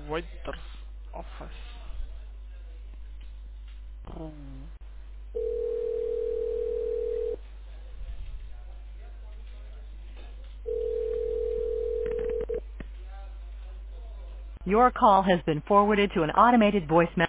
Waiter's office. Your call has been forwarded to an automated voicemail.